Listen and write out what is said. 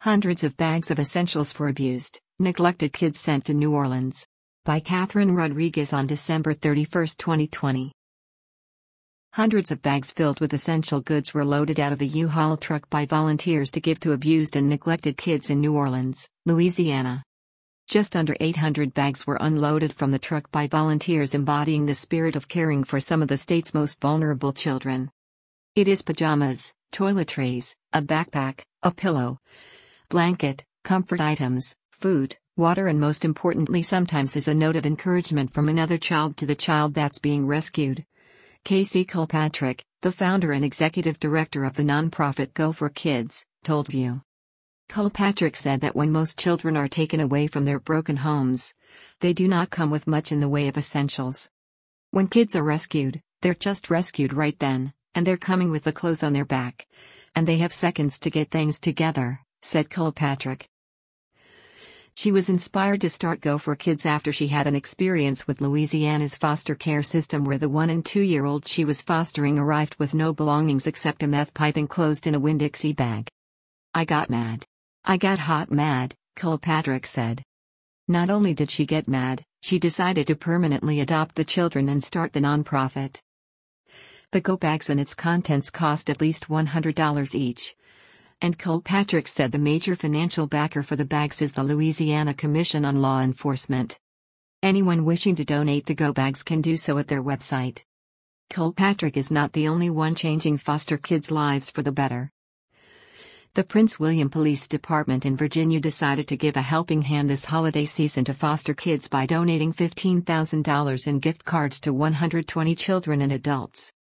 Hundreds of bags of essentials for abused, neglected kids sent to New Orleans. By Catherine Rodriguez on December 31, 2020. Hundreds of bags filled with essential goods were loaded out of a U-Haul truck by volunteers to give to abused and neglected kids in New Orleans, Louisiana. Just under 800 bags were unloaded from the truck by volunteers embodying the spirit of caring for some of the state's most vulnerable children. It is pajamas, toiletries, a backpack, a pillow, blanket, comfort items, food, water, and most importantly sometimes is a note of encouragement from another child to the child that's being rescued. Casey Kilpatrick, the founder and executive director of the nonprofit Go for Kids, told View. Kilpatrick said that when most children are taken away from their broken homes, they do not come with much in the way of essentials. When kids are rescued, they're just rescued right then, and they're coming with the clothes on their back. And they have seconds to get things together, said Kilpatrick. She was inspired to start Go for Kids after she had an experience with Louisiana's foster care system where the 1- and 2-year-olds she was fostering arrived with no belongings except a meth pipe enclosed in a Winn-Dixie bag. I got mad. I got hot mad, Kilpatrick said. Not only did she get mad, she decided to permanently adopt the children and start the nonprofit. The Go bags and its contents cost at least $100 each. And Kilpatrick said the major financial backer for the bags is the Louisiana Commission on Law Enforcement. Anyone wishing to donate to Go bags can do so at their website. Kilpatrick is not the only one changing foster kids' lives for the better. The Prince William Police Department in Virginia decided to give a helping hand this holiday season to foster kids by donating $15,000 in gift cards to 120 children and adults.